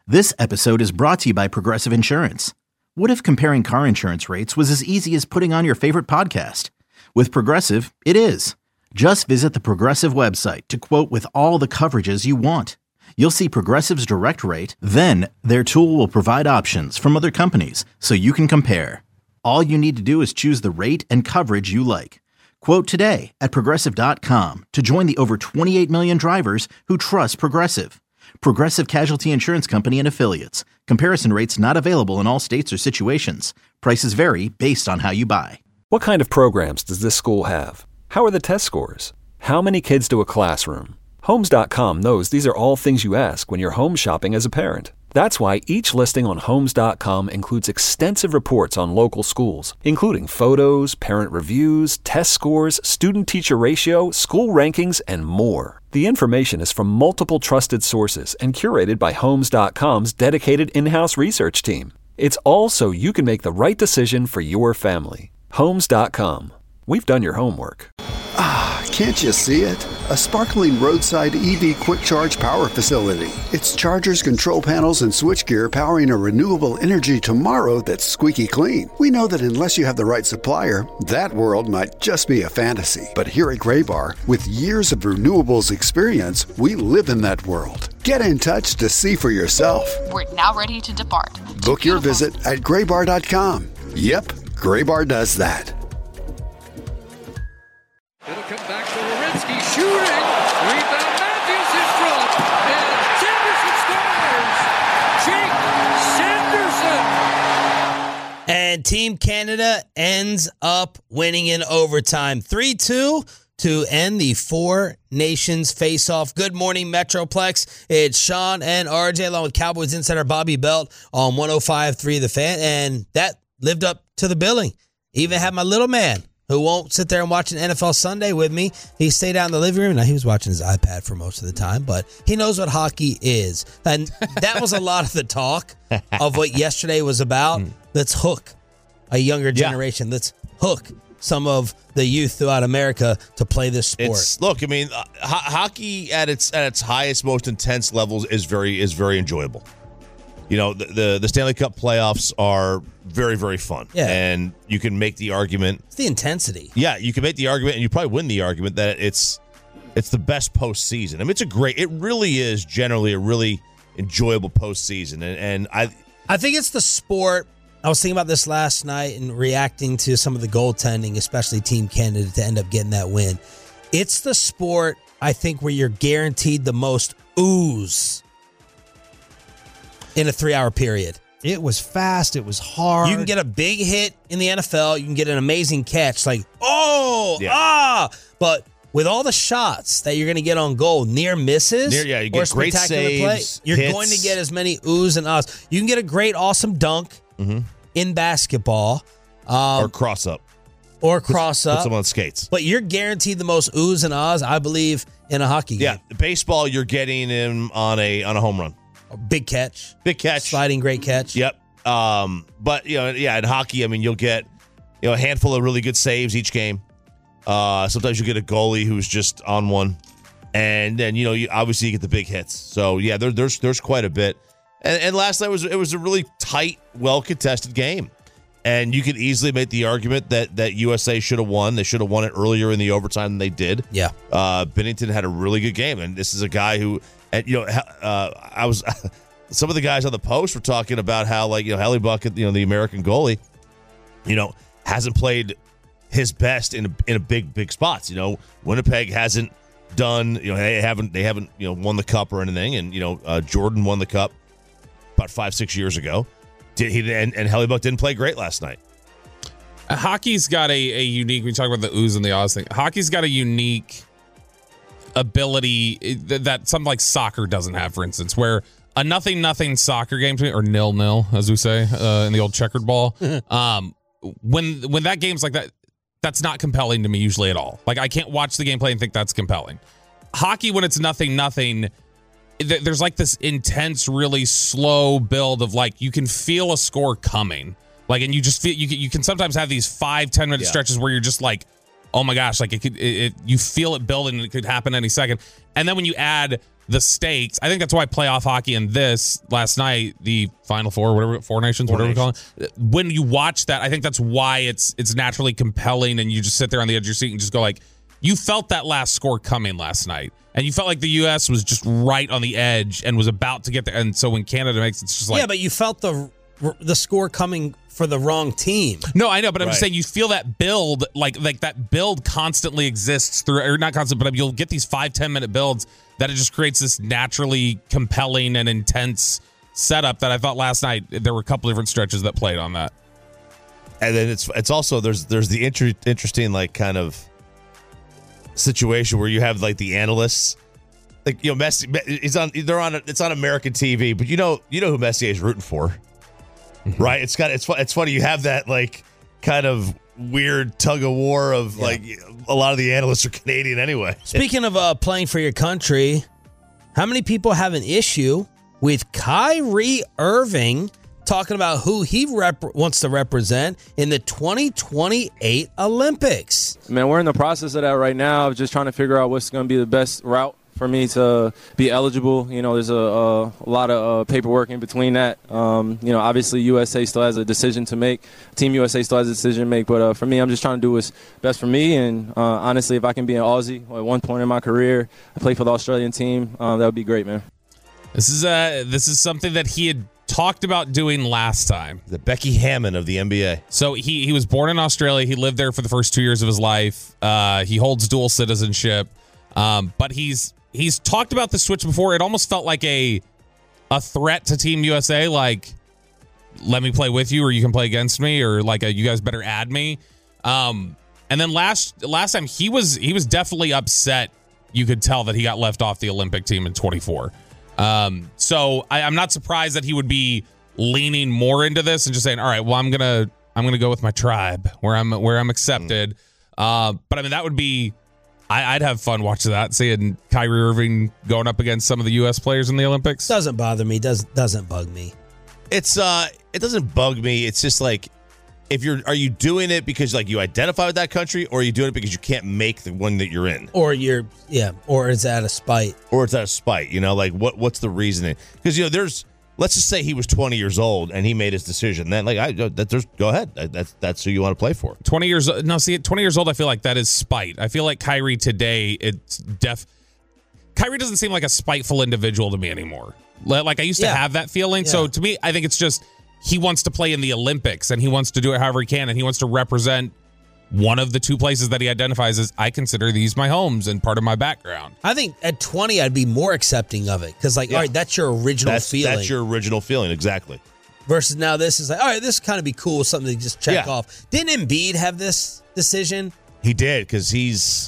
This episode is brought to you by Progressive Insurance. What if comparing car insurance rates was as easy as putting on your favorite podcast? With Progressive, it is. Just visit the Progressive website to quote with all the coverages you want. You'll see Progressive's direct rate, then their tool will provide options from other companies so you can compare. All you need to do is choose the rate and coverage you like. Quote today at Progressive.com to join the over 28 million drivers who trust Progressive. Progressive Casualty Insurance Company and Affiliates. Comparison rates not available in all states or situations. Prices vary based on how you buy. What kind of programs does this school have? How are the test scores? How many kids do a classroom? Homes.com knows these are all things you ask when you're home shopping as a parent. That's why each listing on Homes.com includes extensive reports on local schools, including photos, parent reviews, test scores, student-teacher ratio, school rankings, and more. The information is from multiple trusted sources and curated by Homes.com's dedicated in-house research team. It's all so you can make the right decision for your family. Homes.com. We've done your homework. Can't you see it? A sparkling roadside EV quick charge power facility. It's chargers, control panels, and switchgear powering a renewable energy tomorrow that's squeaky clean. We know that unless you have the right supplier, that world might just be a fantasy. But here at Graybar, with years of renewables experience, we live in that world. Get in touch to see for yourself. We're now ready to depart. Book your visit at graybar.com. Yep, Graybar does that. It'll come back to Werenski, shooting. Rebound, Matthews in front. And Sanderson scores. Jake Sanderson. And Team Canada ends up winning in overtime. 3-2 to end the Four Nations face-off. Good morning, Metroplex. It's Sean and RJ along with Cowboys insider Bobby Belt on 105.3 The Fan. And that lived up to the billing. Even had my little man, who won't sit there and watch an NFL Sunday with me. He stayed out in the living room. Now, he was watching his iPad for most of the time, but he knows what hockey is. And that was a lot of the talk of what yesterday was about. Let's hook a younger generation. Let's hook some of the youth throughout America to play this sport. Hockey at its highest, most intense levels is very enjoyable. You know, the Stanley Cup playoffs are very, very fun. Yeah. And you can make the argument. It's the intensity. Yeah, you can make the argument, and you probably win the argument, that it's the best postseason. I mean, it really is generally a really enjoyable postseason. And I think it's the sport. I was thinking about this last night and reacting to some of the goaltending, especially Team Canada, to end up getting that win. It's the sport, I think, where you're guaranteed the most ooze in a 3-hour period. It was fast. It was hard. You can get a big hit in the NFL. You can get an amazing catch. But with all the shots that you're going to get on goal, near misses, you get great saves, you're hits. going to get as many oohs and ahs. You can get a great, awesome dunk in basketball. Or cross up. Put someone on skates. But you're guaranteed the most oohs and ahs, I believe, in a hockey game. Yeah, baseball, you're getting him on a home run. Big catch. Sliding great catch. Yep. But, in hockey, I mean, you'll get, a handful of really good saves each game. Sometimes you get a goalie who's just on one. And then, you obviously get the big hits. So, yeah, there's quite a bit. And last night it was a really tight, well-contested game. And you could easily make the argument that USA should have won. They should have won it earlier in the overtime than they did. Yeah. Bennington had a really good game. And this is a guy who... And, some of the guys on the post were talking about how, Hellebuyck, the American goalie, hasn't played his best in a big spots. Winnipeg hasn't done, they haven't won the cup or anything. And, Jordan won the cup about 5-6 years ago. And Hellebuyck didn't play great last night. Hockey's got a unique, we talk about the oohs and the ahs thing. Hockey's got a unique ability that something like soccer doesn't have, for instance, where a 0-0 soccer game, or 0-0, as we say in the old checkered ball, when that game's like that, that's not compelling to me usually at all. Like, I can't watch the gameplay and think that's compelling. Hockey, when it's 0-0, there's like this intense, really slow build of, like, you can feel a score coming. Like, and you just feel, you can sometimes have these 5-10 minute stretches where you're just like, oh my gosh, like you feel it building and it could happen any second. And then when you add the stakes, I think that's why playoff hockey and this last night, the Final Four, whatever, Four Nations, whatever we call it. When you watch that, I think that's why it's naturally compelling, and you just sit there on the edge of your seat and just go like, you felt that last score coming last night, and you felt like the U.S. was just right on the edge and was about to get there. And so when Canada makes it's just like, yeah, but you felt the score coming for the wrong team. No, I know, but I'm just saying you feel that build, like that build constantly exists through, or not constant, but you'll get these 5-10 minute builds that it just creates this naturally compelling and intense setup that I thought last night there were a couple different stretches that played on that. And then it's also there's the interesting like kind of situation where you have like the analysts, like Messi, it's on American TV, but you know who Messier is rooting for, right? It's funny you have that like kind of weird tug of war of like a lot of the analysts are Canadian anyway. Speaking of playing for your country, how many people have an issue with Kyrie Irving talking about who he wants to represent in the 2028 Olympics? Man, we're in the process of that right now, just trying to figure out what's going to be the best route for me to be eligible. There's a lot of paperwork in between that. Obviously USA still has a decision to make. Team USA still has a decision to make. But for me, I'm just trying to do what's best for me. And honestly, if I can be an Aussie at one point in my career, I play for the Australian team, that would be great, man. This is something that he had talked about doing last time. The Becky Hammon of the NBA. So he was born in Australia. He lived there for the first 2 years of his life. He holds dual citizenship. But he's talked about the switch before. It almost felt like a threat to Team USA, like, let me play with you or you can play against me, or like you guys better add me. And then last time he was definitely upset. You could tell that he got left off the Olympic team in 24. So I'm not surprised that he would be leaning more into this and just saying, all right, well, I'm gonna go with my tribe where I'm accepted. But I mean, that would be, I'd have fun watching that, seeing Kyrie Irving going up against some of the U.S. players in the Olympics. Doesn't bother me. Doesn't bug me. It doesn't bug me. It's just like, are you doing it because like you identify with that country, or are you doing it because you can't make the one that you're in, or or it's out of spite, like what's the reasoning? Because let's just say he was 20 years old and he made his decision. Then go ahead. That's who you want to play for. 20 years. No, see, at 20 years old, I feel like that is spite. I feel like Kyrie today, Kyrie doesn't seem like a spiteful individual to me anymore. Like I used to have that feeling. Yeah. So to me, I think it's just he wants to play in the Olympics and he wants to do it however he can, and he wants to represent one of the two places that he identifies as, I consider these my homes and part of my background. I think at 20, I'd be more accepting of it because, all right, that's your original feeling. That's your original feeling, exactly. Versus now this is like, all right, this kind of be cool, something to just check off. Didn't Embiid have this decision? He did, because he's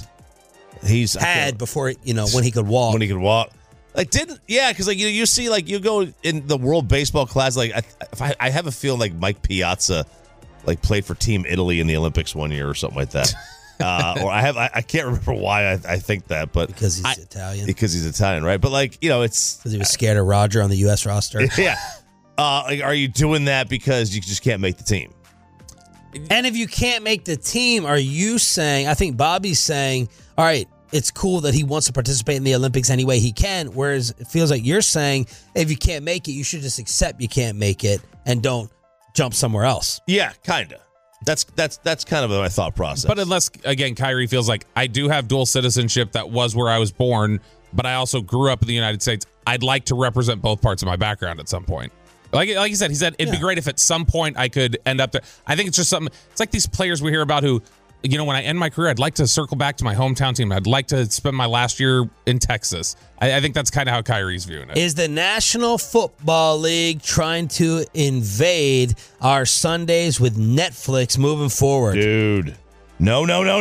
had before, when he could walk. When he could walk. Because like you see, like you go in the World Baseball Classic, like I have a feeling like Mike Piazza like played for Team Italy in the Olympics one year or something like that. Or I can't remember why I think that, but because he's Italian. Because he's Italian, right? But like it's because he was scared of Roger on the U.S. roster. Yeah. Are you doing that because you just can't make the team? And if you can't make the team, are you saying? I think Bobby's saying, all right, it's cool that he wants to participate in the Olympics any way he can. Whereas it feels like you're saying, if you can't make it, you should just accept you can't make it and don't jump somewhere else. Yeah, kind of. That's kind of my thought process. But unless, again, Kyrie feels like, I do have dual citizenship, that was where I was born, but I also grew up in the United States. I'd like to represent both parts of my background at some point. Like he said, it'd be great if at some point I could end up there. I think it's just something, it's like these players we hear about who, when I end my career, I'd like to circle back to my hometown team. I'd like to spend my last year in Texas. I think that's kind of how Kyrie's viewing it. Is the National Football League trying to invade our Sundays with Netflix moving forward? Dude, no.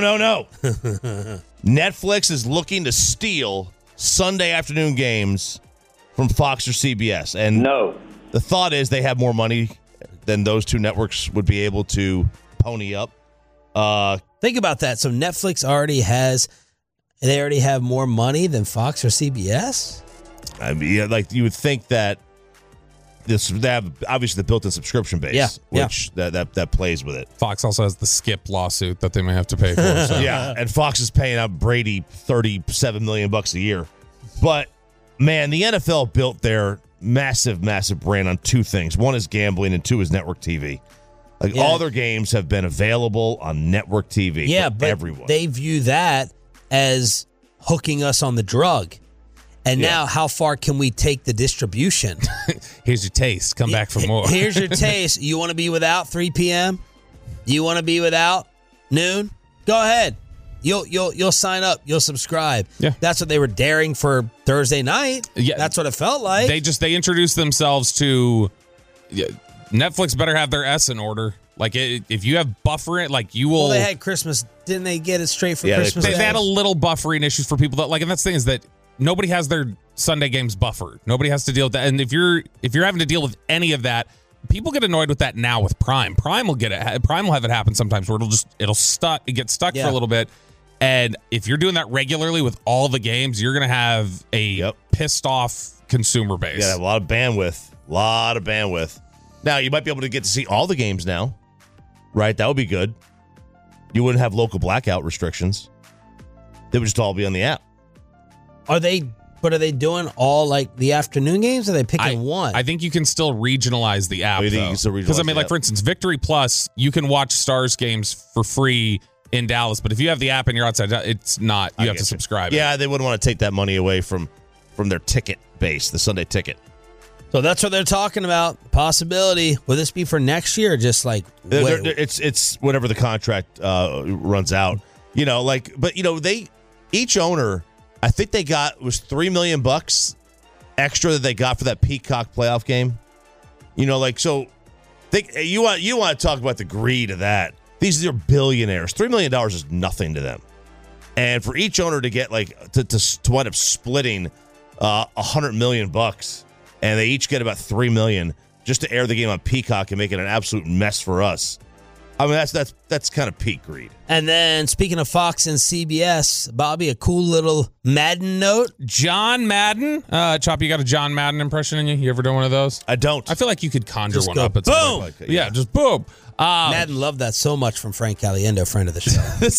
Netflix is looking to steal Sunday afternoon games from Fox or CBS. And the thought is they have more money than those two networks would be able to pony up. Think about that. So Netflix already have more money than Fox or CBS? I mean, like you would think that they have obviously the built-in subscription base, which that plays with it. Fox also has the Skip lawsuit that they may have to pay for. So. Yeah, and Fox is paying out Brady $37 million a year. But man, the NFL built their massive brand on two things. One is gambling, and two is network TV. All their games have been available on network TV for everyone. They view that as hooking us on the drug. And now, how far can we take the distribution? Here's your taste. Come back for more. Here's your taste. You want to be without 3 p.m.? You want to be without noon? Go ahead. You'll sign up. You'll subscribe. Yeah. That's what they were daring for Thursday night. Yeah. That's what it felt like. They introduced themselves to Netflix better have their S in order. Like, if you have buffering, like, you will. Well, they had Christmas. Didn't they get it straight for Christmas? They had a little buffering issues for people that, like, and that's the thing is that nobody has their Sunday games buffered. Nobody has to deal with that. And if you're having to deal with any of that, people get annoyed with that now with Prime. Prime will have it happen sometimes where it gets stuck for a little bit. And if you're doing that regularly with all the games, you're going to have a pissed off consumer base. Yeah, a lot of bandwidth. Now, you might be able to get to see all the games now, right? That would be good. You wouldn't have local blackout restrictions. They would just all be on the app. Are they doing all, like, the afternoon games, or are they picking one? I think you can still regionalize the app, because, like, for instance, Victory Plus, you can watch Stars games for free in Dallas, but if you have the app and you're outside, it's not. You have to subscribe. Yeah, they wouldn't want to take that money away from their ticket base, the Sunday ticket. So that's what they're talking about. Possibility. Will this be for next year, or just like it's whenever the contract runs out? Each owner, I think they got was $3 million extra that they got for that Peacock playoff game. You want to talk about the greed of that? These are billionaires. $3 million is nothing to them, and for each owner to get to wind up splitting $100 million, and they each get about $3 million just to air the game on Peacock and make it an absolute mess for us. I mean, that's kind of peak greed. And then, speaking of Fox and CBS, Bobby, a cool little Madden note. John Madden. Chop, you got a John Madden impression in you? You ever done one of those? I don't. I feel like you could conjure just one go, up. It's boom! Like, yeah, just boom. Madden loved that so much from Frank Caliendo, friend of the show. This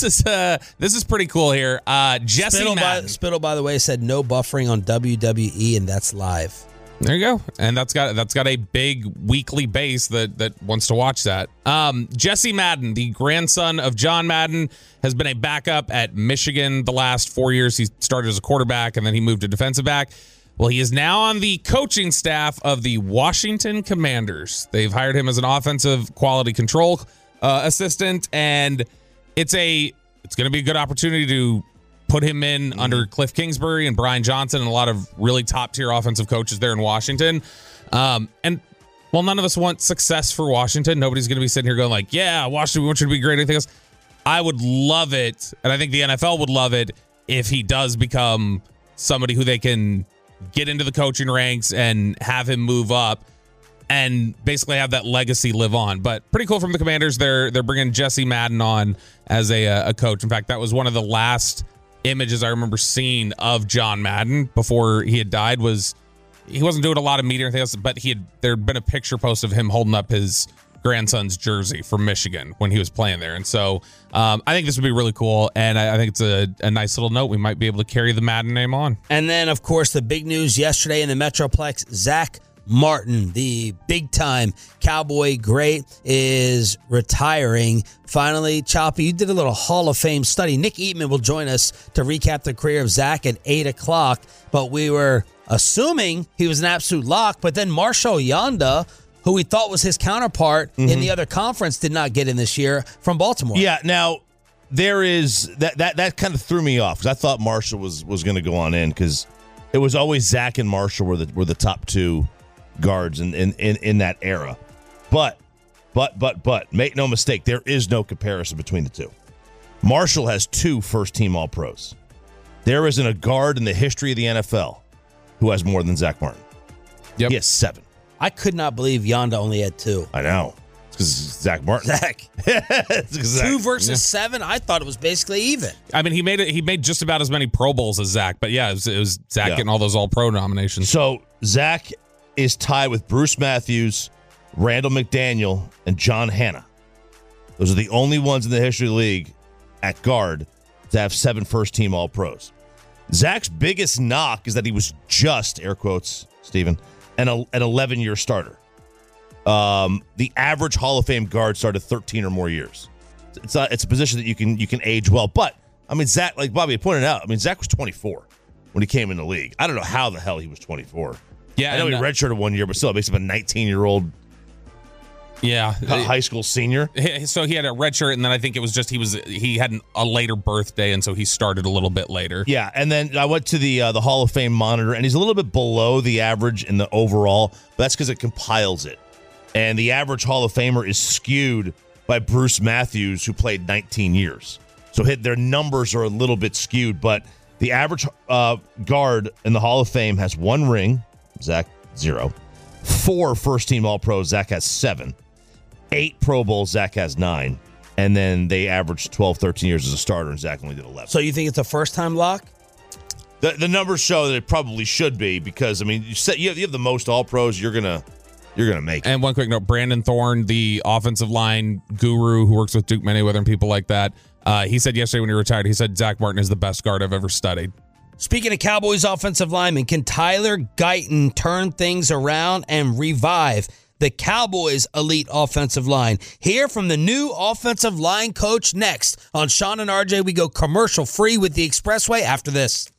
is pretty cool here. Jesse Madden. Spittle, by the way, said no buffering on WWE, and that's live. There you go. And that's got a big weekly base that wants to watch that. Jesse Madden, the grandson of John Madden, has been a backup at Michigan the last 4 years. He started as a quarterback, and then he moved to defensive back. Well, he is now on the coaching staff of the Washington Commanders. They've hired him as an offensive quality control assistant, and it's going to be a good opportunity to put him in under Cliff Kingsbury and Brian Johnson and a lot of really top-tier offensive coaches there in Washington. And while none of us want success for Washington, nobody's going to be sitting here going like, yeah, Washington, we want you to be great, anything else. I would love it, and I think the NFL would love it, if he does become somebody who they can get into the coaching ranks and have him move up and basically have that legacy live on. But pretty cool from the Commanders. They're bringing Jesse Madden on as a coach. In fact, that was one of the last images I remember seeing of John Madden before he had died. Was he wasn't doing a lot of media or anything else, but there'd been a picture post of him holding up his grandson's jersey from Michigan when he was playing there. And so I think this would be really cool, and I think it's a nice little note. We might be able to carry the Madden name on. And then, of course, the big news yesterday in the Metroplex, Zach Martin, the big-time Cowboy great, is retiring. Finally, Choppy, you did a little Hall of Fame study. Nick Eatman will join us to recap the career of Zach at 8 o'clock, but we were assuming he was an absolute lock, but then Marshall Yanda, who we thought was his counterpart in the other conference, did not get in this year from Baltimore. Yeah, now, there is that kind of threw me off, because I thought Marshall was going to go on in, because it was always Zach and Marshall were the top two guards in that era. But make no mistake, there is no comparison between the two. Marshall has 2 first-team All-Pros. There isn't a guard in the history of the NFL who has more than Zach Martin. Yep. He has 7. I could not believe Yanda only had 2. I know. It's because Zach Martin. Zach. 2 versus 7? I thought it was basically even. I mean, he made just about as many Pro Bowls as Zach, but yeah, it was Zach getting all those All-Pro nominations. So Zach is tied with Bruce Matthews, Randall McDaniel, and John Hanna. Those are the only ones in the history of the league at guard to have 7 first-team All-Pros. Zach's biggest knock is that he was just, air quotes, Steven, an 11-year starter. The average Hall of Fame guard started 13 or more years. It's a position that you can age well. But, I mean, Zach, like Bobby pointed out, I mean, Zach was 24 when he came in the league. I don't know how the hell he was 24. Yeah, I know he redshirted 1 year, but still, it makes him a 19-year-old high school senior. So he had a red shirt, and then I think it was just he had a later birthday, and so he started a little bit later. Yeah, and then I went to the Hall of Fame monitor, and he's a little bit below the average in the overall, but that's because it compiles it. And the average Hall of Famer is skewed by Bruce Matthews, who played 19 years. So their numbers are a little bit skewed, but the average guard in the Hall of Fame has 1 ring, Zach 0, 4 first-team All-Pros, Zach has 7, 8 Pro Bowls, Zach has 9, and then they averaged 12, 13 years as a starter, and Zach only did 11. So you think it's a first-time lock? The numbers show that it probably should be because, I mean, you have the most All-Pros, you're gonna make it. And one quick note, Brandon Thorne, the offensive line guru who works with Duke Manyweather and people like that, he said yesterday when he retired, he said Zach Martin is the best guard I've ever studied. Speaking of Cowboys offensive linemen, can Tyler Guyton turn things around and revive the Cowboys' elite offensive line? Hear from the new offensive line coach next. On Sean and RJ, we go commercial free with the Expressway after this.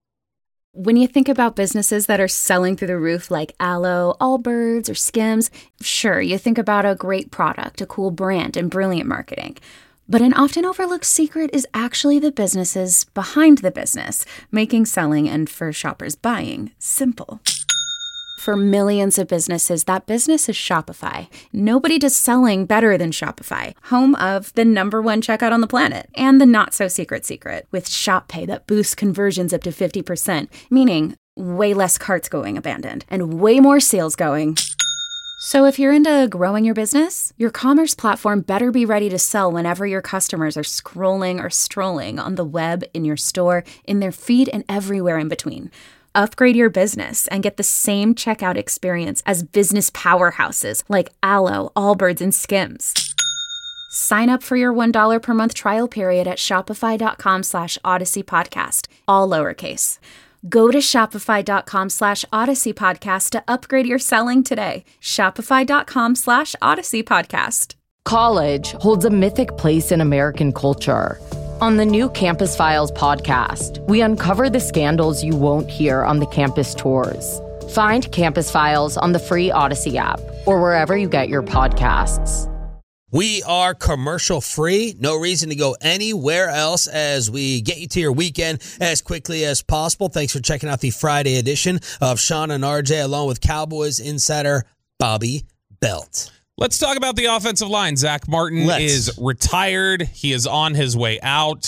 When you think about businesses that are selling through the roof like Aloe, Allbirds, or Skims, sure, you think about a great product, a cool brand, and brilliant marketing. But an often overlooked secret is actually the businesses behind the business, making selling and for shoppers buying simple. For millions of businesses, that business is Shopify. Nobody does selling better than Shopify, home of the #1 checkout on the planet and the not-so-secret secret with Shop Pay that boosts conversions up to 50%, meaning way less carts going abandoned and way more sales going. So if you're into growing your business, your commerce platform better be ready to sell whenever your customers are scrolling or strolling on the web, in your store, in their feed, and everywhere in between. Upgrade your business and get the same checkout experience as business powerhouses like Aloe, Allbirds, and Skims. Sign up for your $1 per month trial period at shopify.com/Odyssey Podcast, all lowercase. Go to shopify.com/Odyssey Podcast to upgrade your selling today. Shopify.com/Odyssey Podcast. College holds a mythic place in American culture. On the new Campus Files podcast, we uncover the scandals you won't hear on the campus tours. Find Campus Files on the free Odyssey app or wherever you get your podcasts. We are commercial free. No reason to go anywhere else as we get you to your weekend as quickly as possible. Thanks for checking out the Friday edition of Sean and RJ along with Cowboys insider Bobby Belt. Let's talk about the offensive line. Zach Martin is retired. He is on his way out.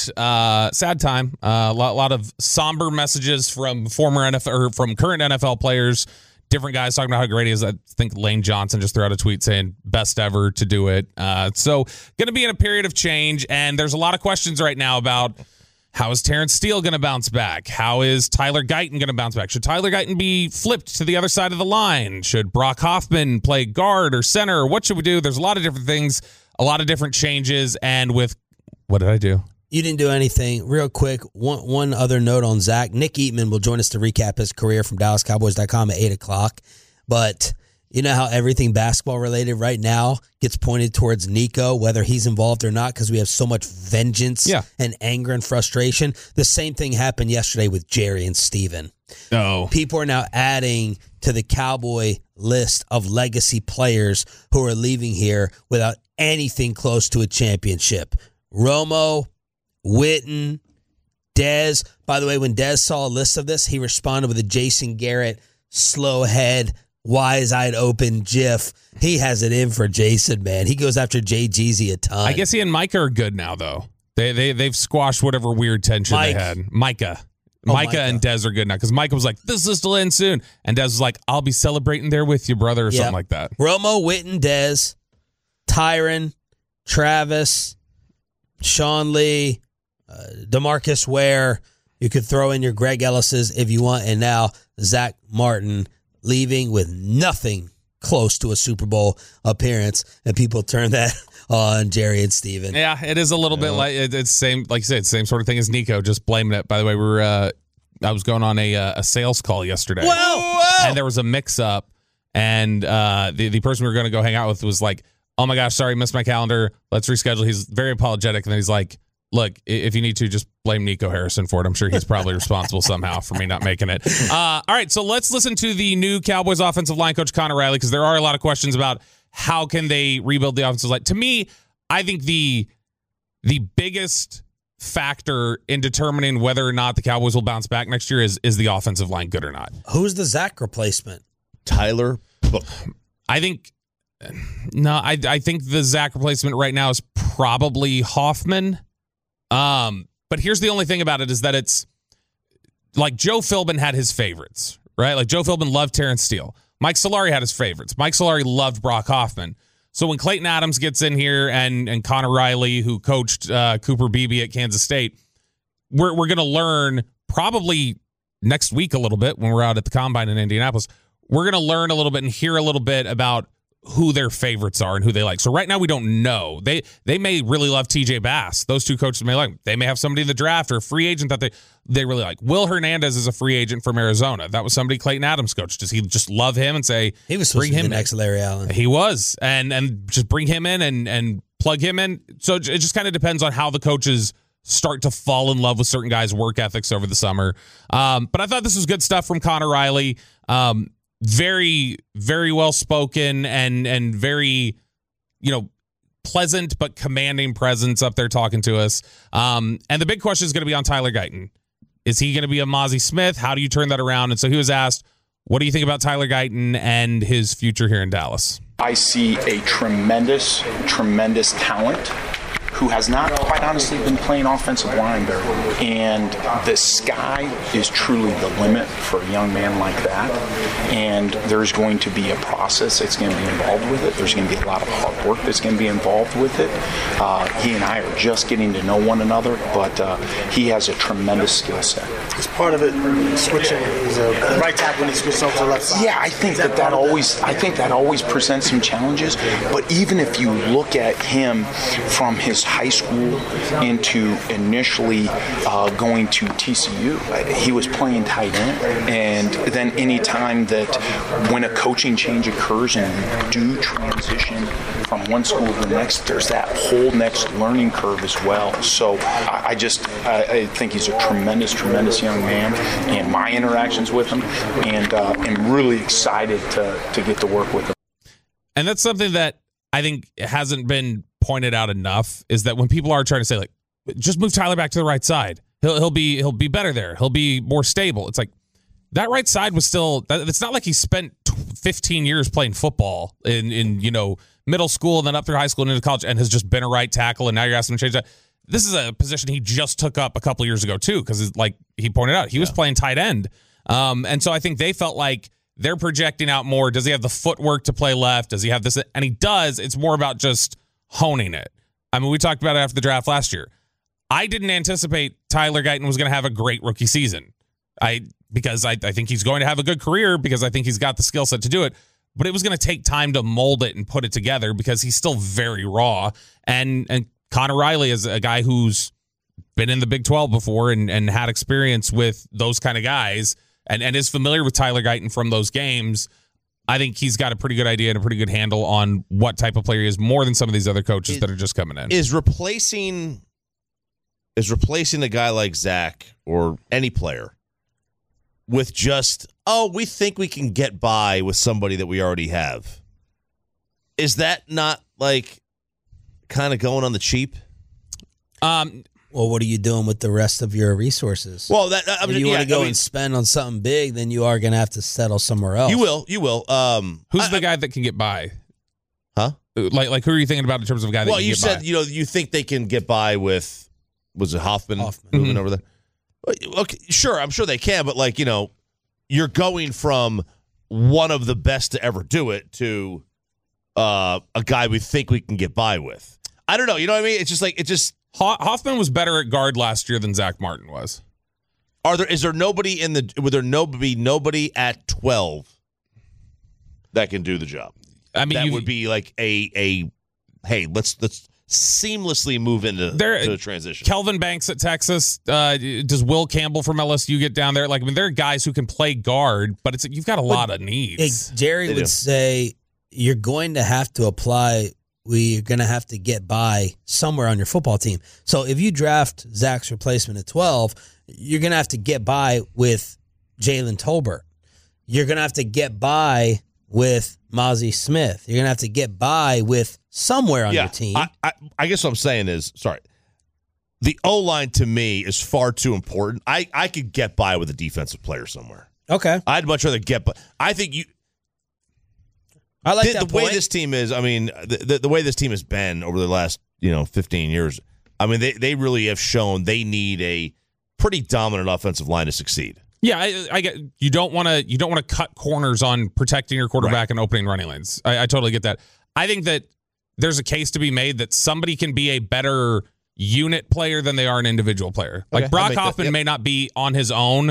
Sad time. A lot of somber messages from former NFL or from current NFL players. Different guys talking about how great he is. I think Lane Johnson just threw out a tweet saying best ever to do it. So going to be in a period of change, and there's a lot of questions right now about how is Terrence Steele going to bounce back? How is Tyler Guyton going to bounce back? Should Tyler Guyton be flipped to the other side of the line? Should Brock Hoffman play guard or center? What should we do? There's a lot of different things, a lot of different changes, and with what did I do? You didn't do anything. Real quick, one other note on Zach. Nick Eatman will join us to recap his career from DallasCowboys.com at 8 o'clock. But you know how everything basketball related right now gets pointed towards Nico, whether he's involved or not, because we have so much vengeance and anger and frustration. The same thing happened yesterday with Jerry and Steven. Oh. People are now adding to the Cowboy list of legacy players who are leaving here without anything close to a championship. Romo, Witten, Dez. By the way, when Dez saw a list of this, he responded with a Jason Garrett, slow head, wise-eyed open GIF. He has it in for Jason, man. He goes after Jay Jeezy a ton. I guess he and Micah are good now, though. They've squashed whatever weird tension they had. Micah and Dez are good now because Micah was like, this is still in soon. And Dez was like, I'll be celebrating there with you, brother, or something like that. Romo, Witten, Dez, Tyron, Travis, Sean Lee, DeMarcus Ware. You could throw in your Greg Ellis's if you want. And now Zach Martin, leaving with nothing close to a Super Bowl appearance, and people turn that on Jerry and Steven. Yeah, it is a little bit like it's same, like you said, same sort of thing as Nico, just blaming it. By the way, I was going on a sales call yesterday. Whoa! And there was a mix-up, and the person we were going to go hang out with was like, "Oh my gosh, sorry, missed my calendar. Let's reschedule." He's very apologetic, and then he's like, "Look, if you need to, just blame Nico Harrison for it. I'm sure he's probably responsible somehow for me not making it." All right, so let's listen to the new Cowboys offensive line coach, Connor Riley, because there are a lot of questions about how can they rebuild the offensive line. To me, I think the biggest factor in determining whether or not the Cowboys will bounce back next year is the offensive line good or not. Who's the Zach replacement? Tyler Book. I think the Zach replacement right now is probably Hoffman. But here's the only thing about it is that it's like Joe Philbin had his favorites, right? Like Joe Philbin loved Terrence Steele. Mike Solari had his favorites. Mike Solari loved Brock Hoffman. So when Clayton Adams gets in here and Connor Riley, who coached Cooper Beebe at Kansas State, we're going to learn probably next week a little bit when we're out at the Combine in Indianapolis. We're going to learn a little bit and hear a little bit about who their favorites are and who they like. So right now we don't know. They may really love TJ Bass. Those two coaches may like. They may have somebody in the draft or a free agent that they really like. Will Hernandez is a free agent from Arizona. That was somebody Clayton Adams coached. Does he just love him and say he was supposed to be the next Larry Allen? He was, and just bring him in and plug him in. So it just kind of depends on how the coaches start to fall in love with certain guys' work ethics over the summer. But I thought this was good stuff from Connor Riley. Very, very well spoken and very, pleasant but commanding presence up there talking to us. And the big question is going to be on Tyler Guyton. Is he going to be a Mozzie Smith? How do you turn that around? And so he was asked, what do you think about Tyler Guyton and his future here in Dallas? I see a tremendous, tremendous talent who has not, quite honestly, been playing offensive line very well. And the sky is truly the limit for a young man like that. And there's going to be a process that's going to be involved with it. There's going to be a lot of hard work that's going to be involved with it. He and I are just getting to know one another, but he has a tremendous skill set. Is part of it switching? Is a right tackle when he switched over to the left side? Yeah, I think that always presents some challenges. But even if you look at him from his high school into initially going to TCU, he was playing tight end. And then any time that when a coaching change occurs and you do transition from one school to the next, there's that whole next learning curve as well. So I think he's a tremendous, tremendous young man, and my interactions with him, and am really excited to get to work with him. And that's something that I think hasn't been pointed out enough, is that when people are trying to say, like, just move Tyler back to the right side, he'll be better there, he'll be more stable. It's like that right side was still. It's not like he spent 15 years playing football in middle school and then up through high school and into college and has just been a right tackle, and now you're asking him to change that. This is a position he just took up a couple years ago too, because like he pointed out, he was playing tight end, and so I think they felt like they're projecting out more. Does he have the footwork to play left? Does he have this? And he does. It's more about just honing it. I mean, we talked about it after the draft last year. I didn't anticipate Tyler Guyton was going to have a great rookie season. Because I think he's going to have a good career, because I think he's got the skill set to do it. But it was going to take time to mold it and put it together, because he's still very raw. And Connor Riley is a guy who's been in the Big 12 before and had experience with those kind of guys and is familiar with Tyler Guyton from those games. I think he's got a pretty good idea and a pretty good handle on what type of player he is, more than some of these other coaches that are just coming in. Is replacing a guy like Zach or any player with just, we think we can get by with somebody that we already have, is that not like kind of going on the cheap? Well, what are you doing with the rest of your resources? Well, if you want to go and spend on something big, then you are going to have to settle somewhere else. You will. Who's the guy that can get by? Huh? Like who are you thinking about in terms of a guy that can get by? Well, you said, you think they can get by with, was it Hoffman moving over there? Okay, sure, I'm sure they can, but you're going from one of the best to ever do it to a guy we think we can get by with. I don't know. You know what I mean? It's just Hoffman was better at guard last year than Zach Martin was. Would there be nobody at 12 that can do the job. I mean, that would be like a hey, let's seamlessly move into to the transition. Kelvin Banks at Texas. Does Will Campbell from LSU get down there? Like, I mean, there are guys who can play guard, but you've got a lot of needs. Jerry would say you're going to have to apply. We're going to have to get by somewhere on your football team. So if you draft Zach's replacement at 12, you're going to have to get by with Jalen Tolbert. You're going to have to get by with Mozzie Smith. You're going to have to get by with somewhere on your team. I guess what I'm saying is, the O-line to me is far too important. I could get by with a defensive player somewhere. Okay. I'd much rather get by. I think I like that the way this team is. I mean, the way this team has been over the last 15 years. I mean, they really have shown they need a pretty dominant offensive line to succeed. Yeah, I get you don't want to cut corners on protecting your quarterback and opening running lanes. I totally get that. I think that there's a case to be made that somebody can be a better unit player than they are an individual player. Like Brock Hoffman may not be on his own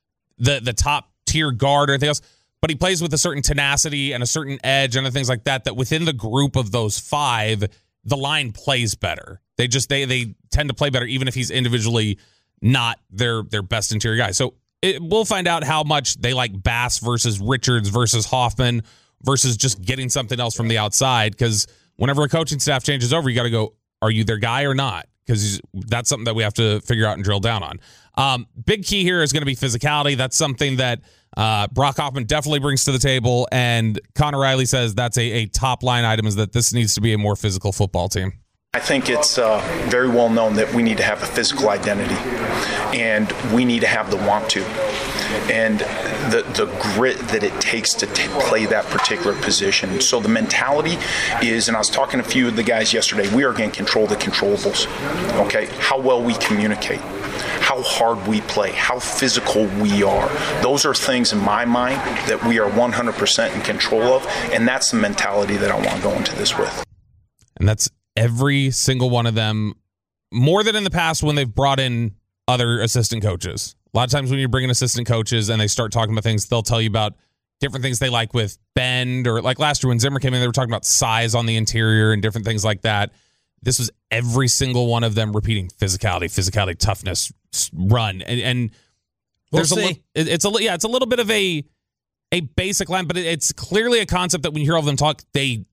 the top tier guard or anything else, but he plays with a certain tenacity and a certain edge and things like that within the group of those five, the line plays better. They tend to play better even if he's individually not their best interior guy. So we'll find out how much they like Bass versus Richards versus Hoffman versus just getting something else from the outside, because whenever a coaching staff changes over, you got to go, are you their guy or not? Because that's something that we have to figure out and drill down on. Big key here is going to be physicality. That's something that Brock Hoffman definitely brings to the table, and Connor Riley says that's a top line item, is that this needs to be a more physical football team. I think it's very well known that we need to have a physical identity, and we need to have the want to, and the grit that it takes to play that particular position. So the mentality is, and I was talking to a few of the guys yesterday, we are going to control the controllables, okay? How well we communicate, how hard we play, how physical we are. Those are things in my mind that we are 100% in control of, and that's the mentality that I want to go into this with. And that's every single one of them, more than in the past when they've brought in other assistant coaches. A lot of times when you bring in assistant coaches and they start talking about things, they'll tell you about different things they like with bend, or like last year when Zimmer came in, they were talking about size on the interior and different things like that. This was every single one of them repeating physicality, toughness, run. And there's it's a little bit of a basic line, but it's clearly a concept that when you hear all of them talk,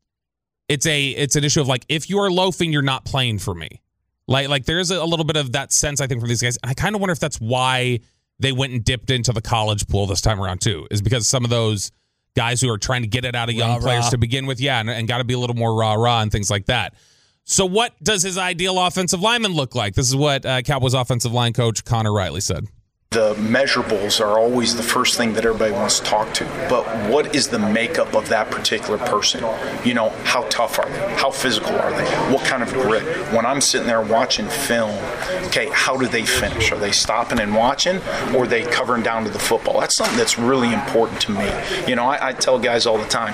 it's an issue of like, if you are loafing, you're not playing for me. Like there's a little bit of that sense, I think, from these guys. I kind of wonder if that's why they went and dipped into the college pool this time around too, is because some of those guys who are trying to get it out of young players to begin with, and got to be a little more rah-rah and things like that. So what does his ideal offensive lineman look like? This is what Cowboys offensive line coach Connor Riley said. The measurables are always the first thing that everybody wants to talk to. But what is the makeup of that particular person? How tough are they? How physical are they? What kind of grit? When I'm sitting there watching film, okay, how do they finish? Are they stopping and watching, or are they covering down to the football? That's something that's really important to me. I tell guys all the time,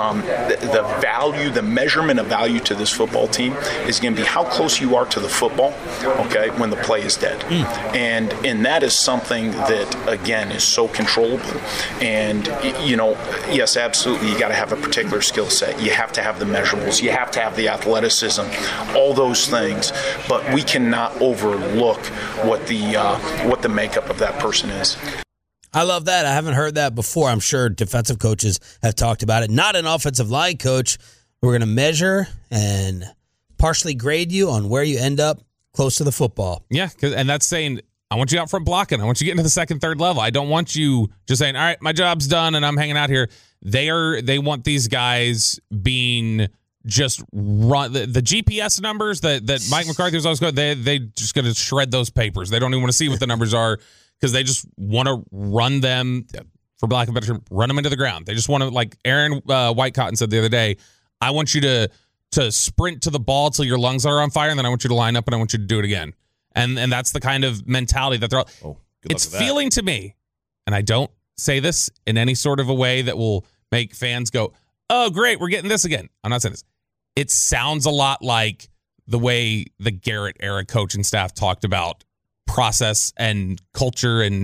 the value, the measurement of value to this football team is going to be how close you are to the football, okay, when the play is dead. And that is something that, again, is so controllable. And, yes, absolutely, you got to have a particular skill set. You have to have the measurables. You have to have the athleticism, all those things. But we cannot overlook what the makeup of that person is. I love that. I haven't heard that before. I'm sure defensive coaches have talked about it. Not an offensive line coach. We're going to measure and partially grade you on where you end up close to the football. Yeah, and that's saying, I want you out front blocking. I want you getting to the second, third level. I don't want you just saying, all right, my job's done and I'm hanging out here. They want these guys being just run the GPS numbers that Mike McCarthy was always going. They just going to shred those papers. They don't even want to see what the numbers are, because they just want to run them, for lack of a better term, run them into the ground. They just want to, like Aaron Whitecotton said the other day, I want you to sprint to the ball till your lungs are on fire, and then I want you to line up and I want you to do it again. And that's the kind of mentality that they're all. It's feeling to me, and I don't say this in any sort of a way that will make fans go, oh, great, we're getting this again. I'm not saying this. It sounds a lot like the way the Garrett era coaching staff talked about process and culture and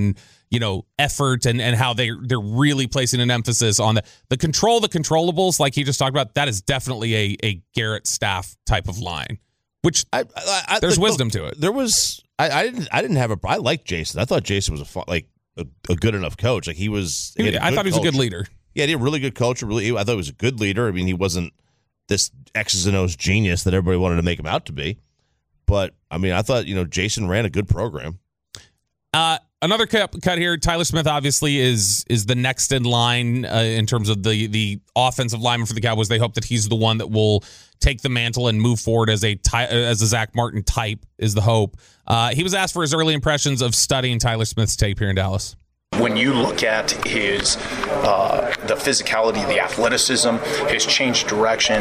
effort and how they're really placing an emphasis on the controllables, like he just talked about. That is definitely a Garrett staff type of line, which there's wisdom to it. There was I liked Jason. I thought Jason was a good enough coach. Like I thought he was a good leader. Yeah, he had a really good coach. I thought he was a good leader. I mean, he wasn't this X's and O's genius that everybody wanted to make him out to be. But, I mean, I thought, Jason ran a good program. Another cut here. Tyler Smith obviously is the next in line in terms of the offensive lineman for the Cowboys. They hope that he's the one that will take the mantle and move forward as a Zach Martin type is the hope. He was asked for his early impressions of studying Tyler Smith's tape here in Dallas. When you look at his the physicality, the athleticism, his change direction,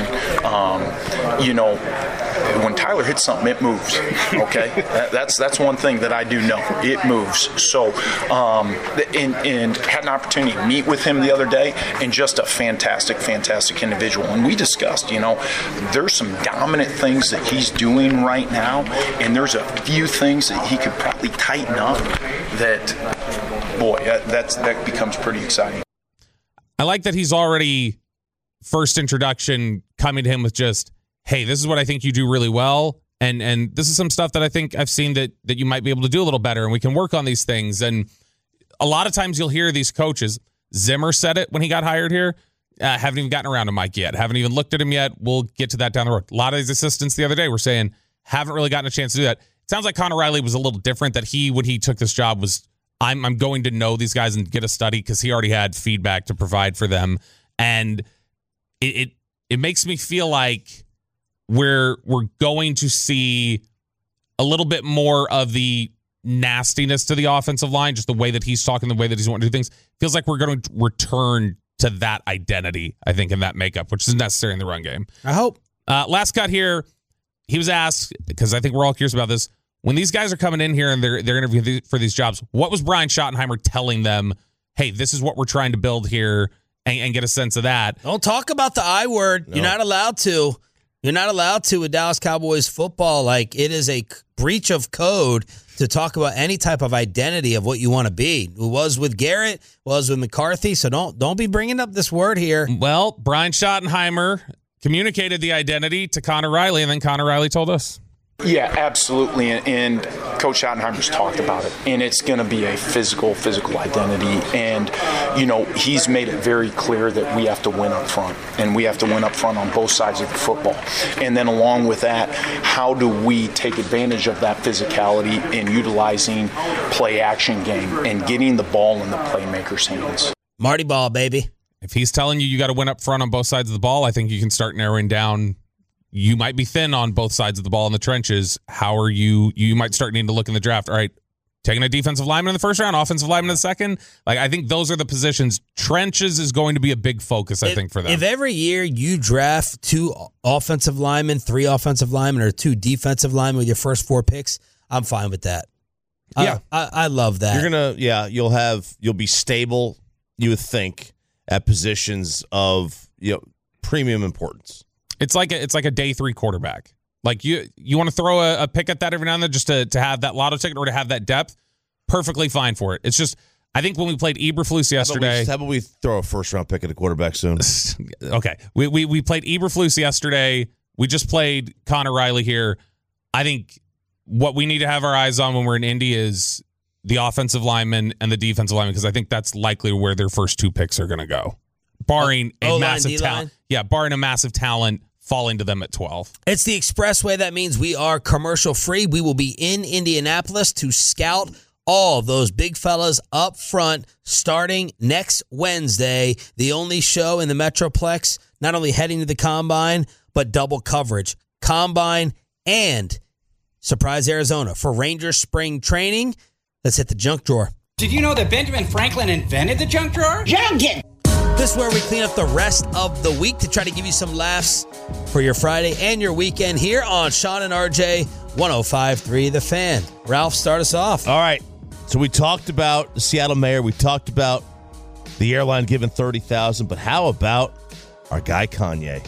when Tyler hits something, it moves. Okay, that's one thing that I do know. It moves. So, and had an opportunity to meet with him the other day, and just a fantastic individual. And we discussed, there's some dominant things that he's doing right now, and there's a few things that he could probably tighten up. That becomes pretty exciting. I like that he's already first introduction coming to him with just, hey, this is what I think you do really well. And this is some stuff that I think I've seen that you might be able to do a little better, and we can work on these things. And a lot of times you'll hear these coaches, Zimmer said it when he got hired here, haven't even gotten around to Mike yet, haven't even looked at him yet. We'll get to that down the road. A lot of these assistants the other day were saying, haven't really gotten a chance to do that. It sounds like Connor Riley was a little different, that when he took this job was, I'm going to know these guys and get a study because he already had feedback to provide for them. And it makes me feel like we're going to see a little bit more of the nastiness to the offensive line, just the way that he's talking, the way that he's wanting to do things. Feels like we're going to return to that identity, I think, in that makeup, which is necessary in the run game. I hope. Last cut here, he was asked, because I think we're all curious about this, when these guys are coming in here and they're interviewing for these jobs, what was Brian Schottenheimer telling them, hey, this is what we're trying to build here, and get a sense of that? Don't talk about the I word. No. You're not allowed to. You're not allowed to with Dallas Cowboys football. Like, it is a breach of code to talk about any type of identity of what you want to be. It was with Garrett, was with McCarthy, so don't be bringing up this word here. Well, Brian Schottenheimer communicated the identity to Connor Riley, and then Connor Riley told us. Yeah, absolutely, and Coach Schottenheimer's talked about it, and it's going to be a physical identity, and he's made it very clear that we have to win up front, and we have to win up front on both sides of the football, and then along with that, how do we take advantage of that physicality in utilizing play action game and getting the ball in the playmaker's hands? Marty Ball, baby. If he's telling you got to win up front on both sides of the ball, I think you can start narrowing down. You might be thin on both sides of the ball in the trenches. How are you? You might start needing to look in the draft. All right, taking a defensive lineman in the first round, offensive lineman in the second. Like, I think those are the positions. Trenches is going to be a big focus, I think, for them. If every year you draft 2 offensive linemen, 3 offensive linemen, or 2 defensive linemen with your first 4 picks, I'm fine with that. Yeah, I love that. You'll be stable, you would think, at positions of premium importance. It's like a day 3 quarterback. Like, you want to throw a pick at that every now and then just to have that lotto ticket or to have that depth. Perfectly fine for it. It's just, I think when we played Eberflus yesterday. How about we throw a first round pick at a quarterback soon? Okay, we played Eberflus yesterday. We just played Connor Riley here. I think what we need to have our eyes on when we're in Indy is the offensive lineman and the defensive lineman, because I think that's likely where their first 2 picks are going to go, barring a massive talent. Yeah, barring a massive talent falling to them at 12. It's the Expressway. That means we are commercial free. We will be in Indianapolis to scout all those big fellas up front starting next Wednesday. The only show in the Metroplex, not only heading to the Combine, but double coverage. Combine and Surprise, Arizona for Rangers spring training. Let's hit the junk drawer. Did you know that Benjamin Franklin invented the junk drawer? Junk it! This is where we clean up the rest of the week to try to give you some laughs for your Friday and your weekend here on Sean and RJ 105.3 The Fan. Ralph, start us off. All right. So we talked about the Seattle mayor. We talked about the airline giving $30,000. But how about our guy Kanye?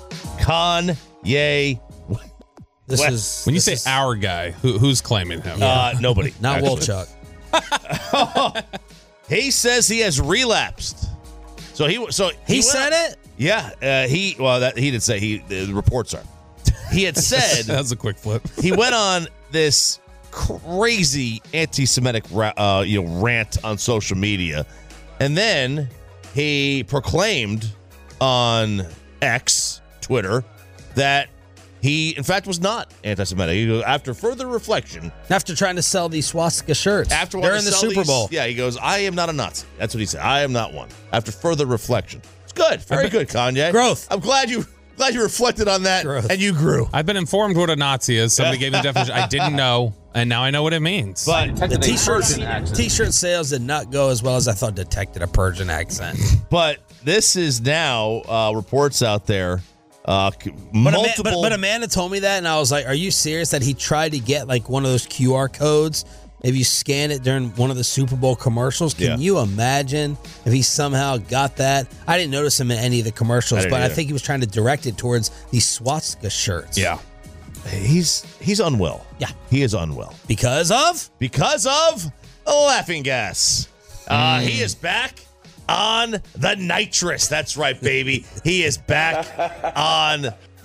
Kanye. When you say our guy, who's claiming him? Nobody. Not Wolchuk. He says he has relapsed. He said it? Yeah. He didn't say the reports are. He had said that's a quick flip. He went on this crazy anti-Semitic rant on social media, and then he proclaimed on X, Twitter, that he, in fact, was not anti-Semitic. He goes, after further reflection, after trying to sell these swastika shirts during the Super Bowl. Yeah, he goes, I am not a Nazi. That's what he said. I am not one. After further reflection. It's good. Very good, Kanye. Growth. I'm glad you reflected on that and you grew. I've been informed what a Nazi is. Somebody gave me the definition. I didn't know, and now I know what it means. But the t-shirt sales did not go as well as I thought detected a Persian accent. But this is now reports out there. But Amanda told me that, and I was like, are you serious that he tried to get like one of those QR codes if you scan it during one of the Super Bowl commercials? Can you imagine if he somehow got that? I didn't notice him in any of the commercials, but I think he was trying to direct it towards these swastika shirts. Yeah. He's unwell. Yeah. He is unwell. Because of laughing gas. He is back on the nitrous. That's right, baby. He is back on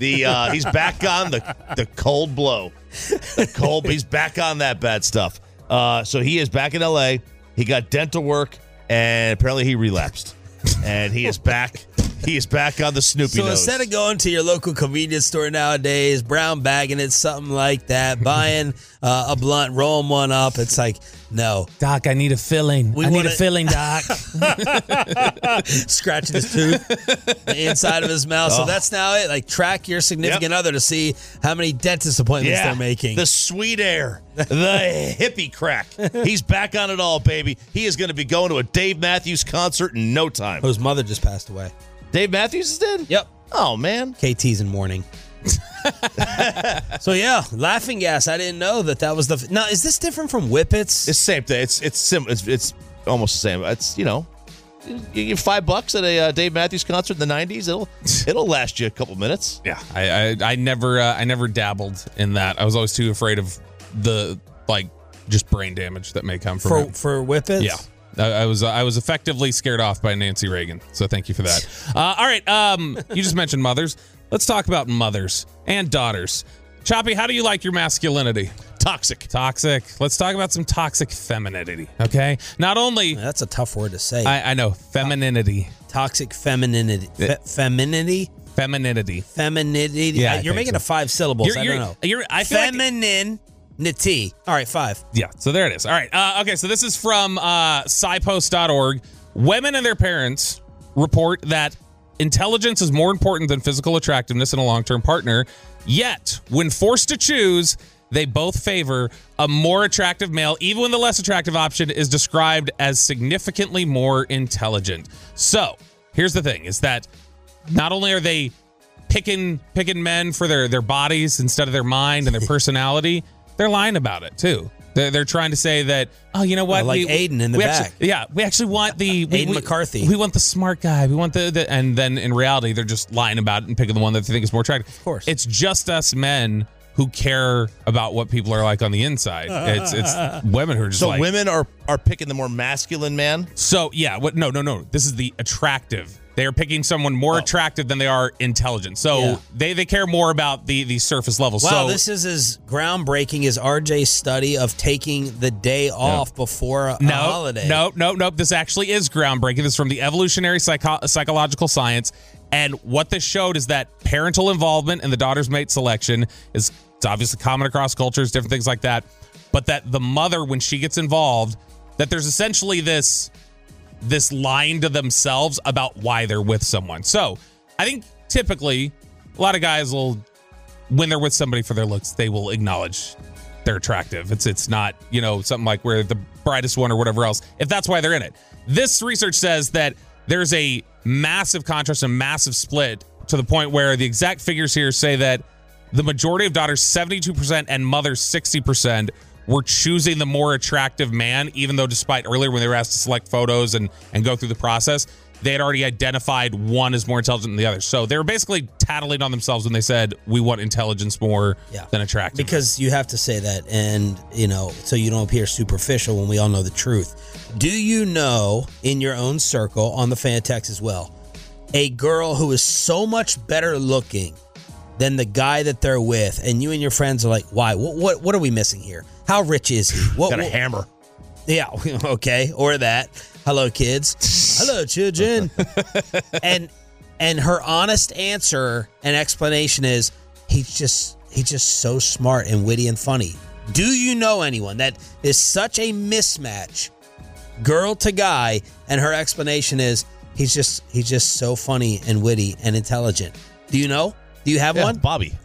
the cold blow. He's back on that bad stuff. So he is back in LA. He got dental work, and apparently he relapsed. And he is back. He is back on the Snoopy nose. So instead of going to your local convenience store nowadays, brown bagging it, something like that, buying a blunt, rolling one up, it's like, no. Doc, I need a filling. I need a filling, Doc. Scratching his tooth, the inside of his mouth. So that's now it. Like, track your significant other to see how many dentist appointments they're making. The sweet air, the hippie crack. He's back on it all, baby. He is going to be going to a Dave Matthews concert in no time. Whose mother just passed away. Dave Matthews is dead? Yep. Oh, man. KT's in mourning. So, yeah, laughing gas. I didn't know that was the... Now, is this different from Whippets? It's the same thing. It's almost the same. It's, you get $5 at a Dave Matthews concert in the 90s. It'll last you a couple minutes. Yeah. I never dabbled in that. I was always too afraid of the, just brain damage that may come from it. For Whippets? Yeah. I was effectively scared off by Nancy Reagan, so thank you for that. All right, you just mentioned mothers. Let's talk about mothers and daughters. Choppy, how do you like your masculinity? Toxic. Let's talk about some toxic femininity, okay? Not only... That's a tough word to say. I know. Femininity. Toxic femininity. Femininity? Femininity. Yeah, you're making a 5 syllables. I don't know. I feel feminine. Nitty. All right, 5. Yeah, so there it is. All right. Okay, so this is from SciPost.org. Women and their parents report that intelligence is more important than physical attractiveness in a long-term partner. Yet, when forced to choose, they both favor a more attractive male, even when the less attractive option is described as significantly more intelligent. So, here's the thing, is that not only are they picking men for their bodies instead of their mind and their personality, they're lying about it, too. They're trying to say that, oh, you know what? Like Aiden in the back. We actually want the... Aiden McCarthy. We want the smart guy. We want the... And then in reality, they're just lying about it and picking the one that they think is more attractive. Of course. It's just us men who care about what people are like on the inside. It's women who are just so women are picking the more masculine man? So, yeah. No. This is the attractive. They are picking someone more attractive than they are intelligent. So they care more about the surface level. Wow, so, this is as groundbreaking as RJ's study of taking the day off before a holiday. No. This actually is groundbreaking. This is from the Evolutionary Psychological Science. And what this showed is that parental involvement in the daughter's mate selection it's obviously common across cultures, different things like that. But that the mother, when she gets involved, that there's essentially this lying to themselves about why they're with someone. So I think typically a lot of guys will, when they're with somebody for their looks, they will acknowledge they're attractive. It's not, something like we're the brightest one or whatever else, if that's why they're in it. This research says that there's a massive contrast, a massive split to the point where the exact figures here say that the majority of daughters, 72%, and mothers, 60%, were choosing the more attractive man, even though despite earlier when they were asked to select photos and go through the process, they had already identified one as more intelligent than the other. So they were basically tattling on themselves when they said, we want intelligence more than attractiveness. Because you have to say that, and, so you don't appear superficial when we all know the truth. Do you know, in your own circle, on the fan text as well, a girl who is so much better looking than the guy that they're with, and you and your friends are like, why? What are we missing here? How rich is he? Got a hammer. Yeah, okay, or that. Hello, kids. Hello, children. and her honest answer and explanation is, he's just so smart and witty and funny. Do you know anyone that is such a mismatch, girl to guy, and her explanation is, he's just so funny and witty and intelligent? Do you know? Do you have one? Bobby.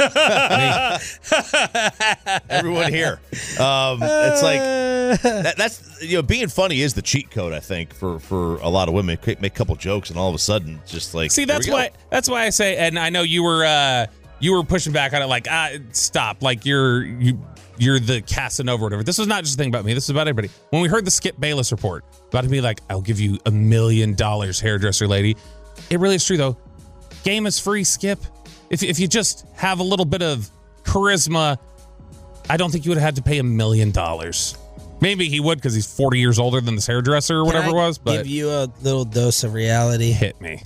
Everyone here. It's like that's being funny is the cheat code, I think, for a lot of women. Make a couple jokes and all of a sudden just like, see, that's why I say, and I know you were pushing back on it, like, stop, like you're the Casanova or whatever. This was not just a thing about me. This is about everybody. When we heard the Skip Bayless report about to be like, I'll give you $1 million, hairdresser lady. It really is true though. Game is free, Skip. If you just have a little bit of charisma, I don't think you would have had to pay $1 million. Maybe he would because he's 40 years older than this hairdresser or whatever it was. But give you a little dose of reality. Hit me.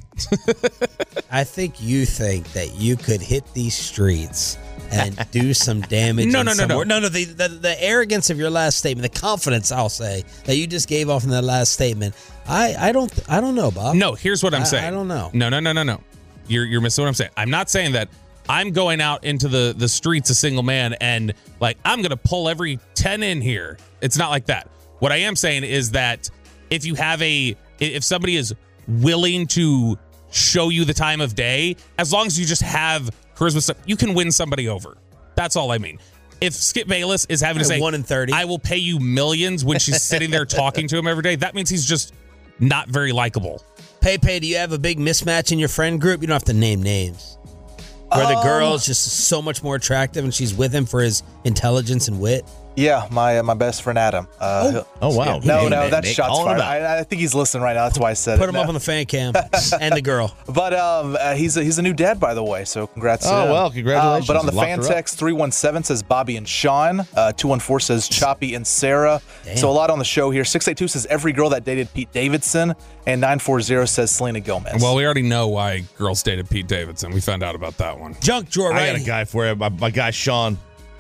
I think you think that you could hit these streets and do some damage. No. The arrogance of your last statement, the confidence, I'll say, that you just gave off in that last statement. I don't know, Bob. No, here's what I'm saying. I don't know. No. You're missing what I'm saying. I'm not saying that I'm going out into the streets a single man and like I'm going to pull every 10 in here. It's not like that. What I am saying is that if somebody is willing to show you the time of day, as long as you just have charisma stuff, you can win somebody over. That's all I mean. If Skip Bayless is having to say 1 in 30, I will pay you millions when she's sitting there talking to him every day, that means he's just not very likable. Pepe, do you have a big mismatch in your friend group? You don't have to name names. Where the girl is just so much more attractive and she's with him for his intelligence and wit? Yeah, my best friend Adam. Oh wow! No, that's shots fired. I think he's listening right now. That's why I said Put him up on the fan cam and the girl. But he's a new dad, by the way. So congrats. Oh well, congratulations. But on the fan text, 317 says Bobby and Sean. 214 says Choppy and Sarah. Damn. So a lot on the show here. 682 says every girl that dated Pete Davidson, and 940 says Selena Gomez. Well, we already know why girls dated Pete Davidson. We found out about that one. Junk drawer. I got a guy for you. My guy Sean.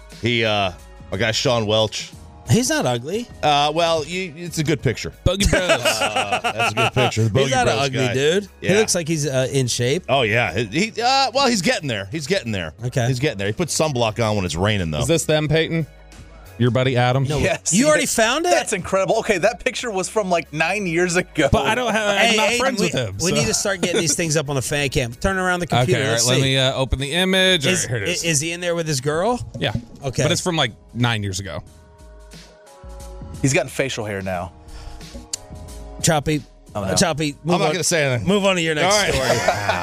My guy Sean Welch. He's not ugly. Well, it's a good picture. Bogey Bros. That's a good picture. The Bogey He's not Bros an ugly guy. dude. Yeah. He looks like he's in shape. Oh yeah. He's getting there. He's getting there. Okay. He's getting there. He puts sunblock on when it's raining though. Is this them, Peyton? Your buddy Adam? No. Yes. You already found it? That's incredible. Okay, that picture was from like 9 years ago. But I'm not friends with him. We need to start getting these things up on the fan cam. Turn around the computer. Okay, all right, let me open the image. All right, here it is. Is he in there with his girl? Yeah. Okay. But it's from like 9 years ago. He's gotten facial hair now. Choppy. Oh, no. Choppy. I'm not going to say anything. Move on to your next story.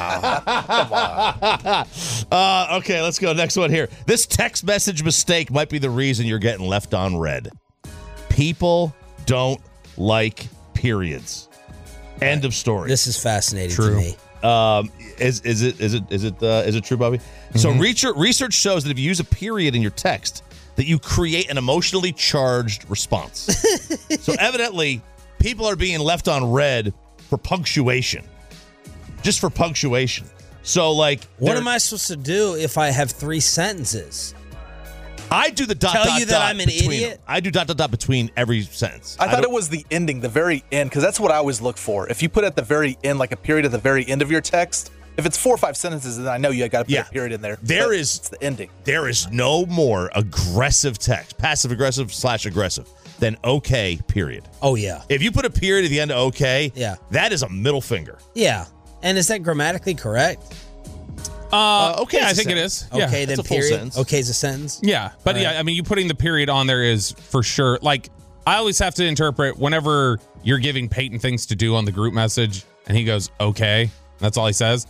Okay, let's go. Next one here. This text message mistake might be the reason you're getting left on red. People don't like periods. End of story. This is fascinating to me. Is it true, Bobby? Mm-hmm. So research shows that if you use a period in your text, that you create an emotionally charged response. So evidently, people are being left on red for punctuation. Just for punctuation. So like, what am I supposed to do if I have 3 sentences? I do the dot Tell dot you dot that I'm an between idiot? them. I do dot dot dot between every sentence. I thought it was the ending, the very end, because that's what I always look for. If you put at the very end, like a period at the very end of your text, if it's 4 or 5 sentences, then I know you got to put a period in there. It's the ending. There is no more aggressive text, passive aggressive / aggressive, than okay, period. Oh, yeah. If you put a period at the end of okay, that is a middle finger. Yeah. And is that grammatically correct? Okay, I think it is. Yeah. Okay, then period. Okay is a sentence. Yeah, but All right. I mean, you putting the period on there is for sure. Like, I always have to interpret whenever you're giving Peyton things to do on the group message, and he goes, okay, that's all he says.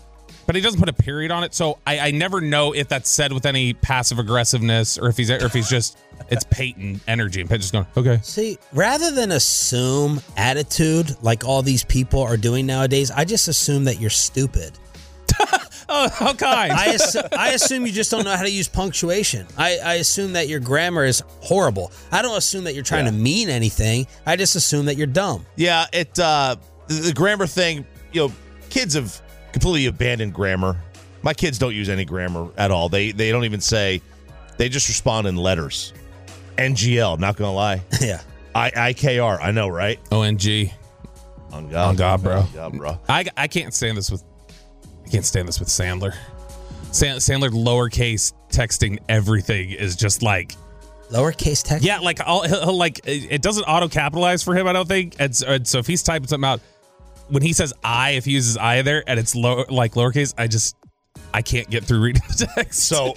But he doesn't put a period on it, so I never know if that's said with any passive aggressiveness or if he's just it's Peyton energy and Peyton's just going, okay. See, rather than assume attitude like all these people are doing nowadays, I just assume that you're stupid. Oh, how kind. I assume you just don't know how to use punctuation. I assume that your grammar is horrible. I don't assume that you're trying to mean anything. I just assume that you're dumb. Yeah, the grammar thing, kids have completely abandoned grammar. My kids don't use any grammar at all. They don't even say, they just respond in letters. NGL, not going to lie. Yeah. IKR, I know, right? ONG. On God, bro. On God, bro. I can't stand this with Sandler. Sandler lowercase texting everything is just like lowercase text. Yeah, like he'll like it doesn't auto capitalize for him. I don't think. And so if he's typing something out, when he says I, if he uses I there and it's lowercase, I can't get through reading the text. So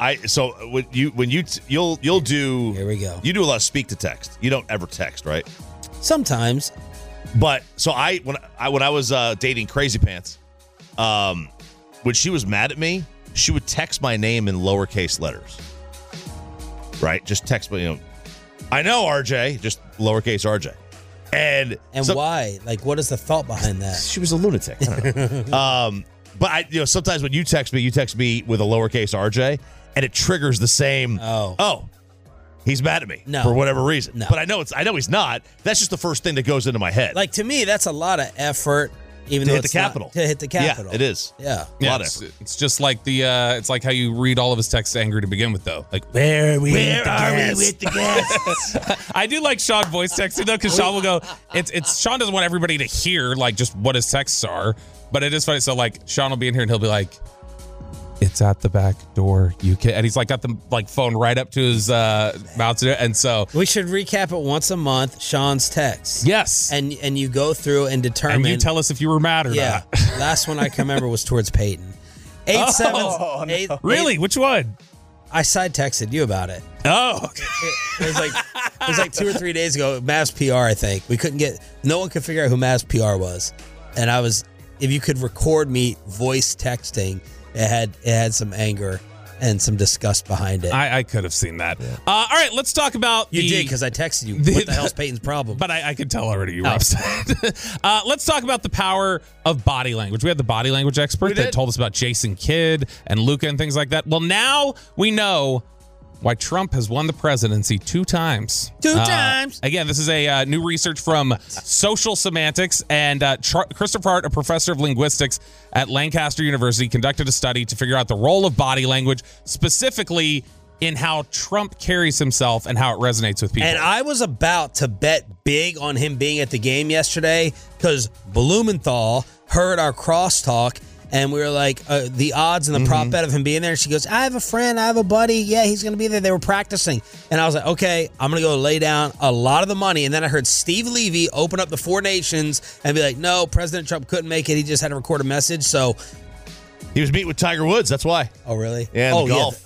you'll do. Here we go. You do a lot of speak to text. You don't ever text, right? Sometimes. But so when I was dating Crazy Pants. When she was mad at me, she would text my name in lowercase letters. Right? Just text me, I know, RJ, just lowercase RJ. And why? Like, what is the thought behind that? She was a lunatic. I don't know. But sometimes when you text me with a lowercase RJ, and it triggers the same. Oh, he's mad at me for whatever reason. No. But I know he's not. That's just the first thing that goes into my head. Like, to me, that's a lot of effort. Even to though hit the capital. To hit the capital. Yeah, it is. Yeah. A lot of effort. It's just like it's like how you read all of his texts angry to begin with, though. Like, where are we with the guests? I do like Sean voice texting, though, because Sean will go, Sean doesn't want everybody to hear, like, just what his texts are, but it is funny. So, like, Sean will be in here and he'll be like, it's at the back door. You can, and he's like got the phone right up to his mouth, and so we should recap it once a month. Sean's text, yes, and you go through and determine. And you tell us if you were mad or not. Last one I can remember was towards Peyton. 878. Really? Which one? I side texted you about it. Oh, okay. It was like 2 or 3 days ago. Mavs PR, I think. No one could figure out who Mavs PR was, and I was. If you could record me voice texting. It had some anger and some disgust behind it. I could have seen that. Yeah. All right, let's talk about You did, because I texted you. What the hell's Peyton's problem? But I could tell already you were upset. Let's talk about the power of body language. We had the body language expert that told us about Jason Kidd and Luka and things like that. Well, now we know why Trump has won the presidency 2 times. 2 times. Again, this is a new research from Social Semantics, and Christopher Hart, a professor of linguistics at Lancaster University, conducted a study to figure out the role of body language, specifically in how Trump carries himself and how it resonates with people. And I was about to bet big on him being at the game yesterday because Blumenthal heard our crosstalk. And we were like, the odds and the prop bet of him being there. She goes, I have a friend, I have a buddy. Yeah, he's going to be there. They were practicing. And I was like, okay, I'm going to go lay down a lot of the money. And then I heard Steve Levy open up the 4 Nations and be like, no, President Trump couldn't make it. He just had to record a message. So he was meeting with Tiger Woods. That's why. Oh, really? Yeah, golf.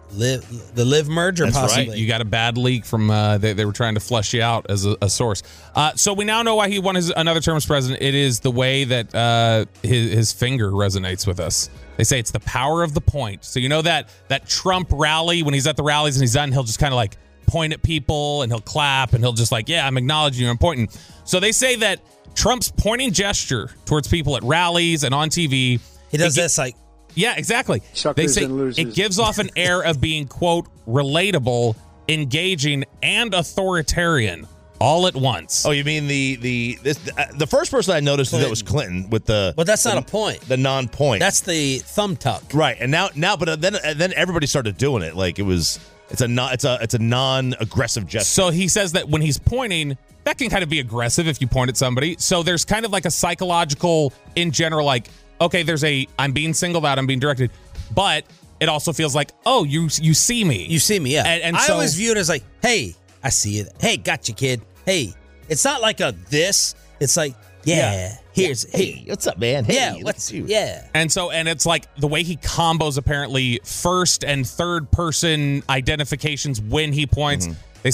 The Live merger, That's possibly. Right. You got a bad leak from they were trying to flush you out as a source. So we now know why he won another term as president. It is the way that his finger resonates with us. They say it's the power of the point. So you know that Trump rally, when he's at the rallies and he's done, he'll just kind of like point at people and he'll clap and he'll just like, yeah, I'm acknowledging you, I'm pointing. So they say that Trump's pointing gesture towards people at rallies and on TV. He does this like. Yeah, exactly. Suckers they say and losers. It gives off an air of being, quote, relatable, engaging, and authoritarian all at once. Oh, you mean the first person I noticed that was Clinton with the. But that's not a point. The non-point. That's the thumb tuck. Right, and now, but then everybody started doing it. Like it's a non-aggressive gesture. So he says that when he's pointing, that can kind of be aggressive if you point at somebody. So there's kind of like a psychological, in general, like. Okay, I'm being singled out, I'm being directed, but it also feels like, oh, you see me. You see me, yeah. And I so, always view it as like, hey, I see it. Hey, gotcha, kid. Hey. It's not like a this. It's like, yeah. Here's, hey, what's up, man? Hey, yeah, what's you? Yeah. And it's like the way he combos apparently first and third person identifications when he points. They say that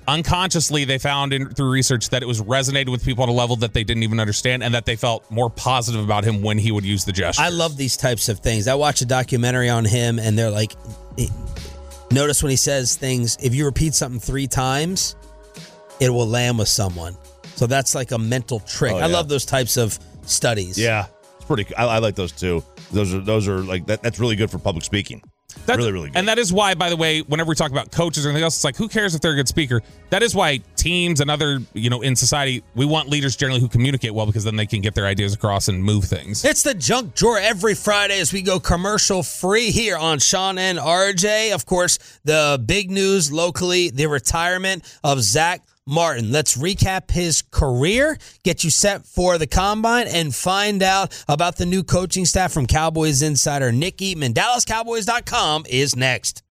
unconsciously they found through research that it was resonated with people on a level that they didn't even understand, and that they felt more positive about him when he would use the gesture. I love these types of things. I watched a documentary on him, and they're like, notice when he says things, if you repeat something 3 times, it will land with someone. So that's like a mental trick. Oh, I love those types of studies. Yeah, it's pretty. I like those too. Those are like that. That's really good for public speaking. That's really, really good. And that is why, by the way, whenever we talk about coaches or anything else, it's like, who cares if they're a good speaker? That is why teams and other, in society, we want leaders generally who communicate well, because then they can get their ideas across and move things. It's the Junk Drawer every Friday as we go commercial free here on Sean and RJ. Of course, the big news locally, the retirement of Zach Martin. Let's recap his career, get you set for the combine, and find out about the new coaching staff from Cowboys insider Nick Eatman. DallasCowboys.com is next.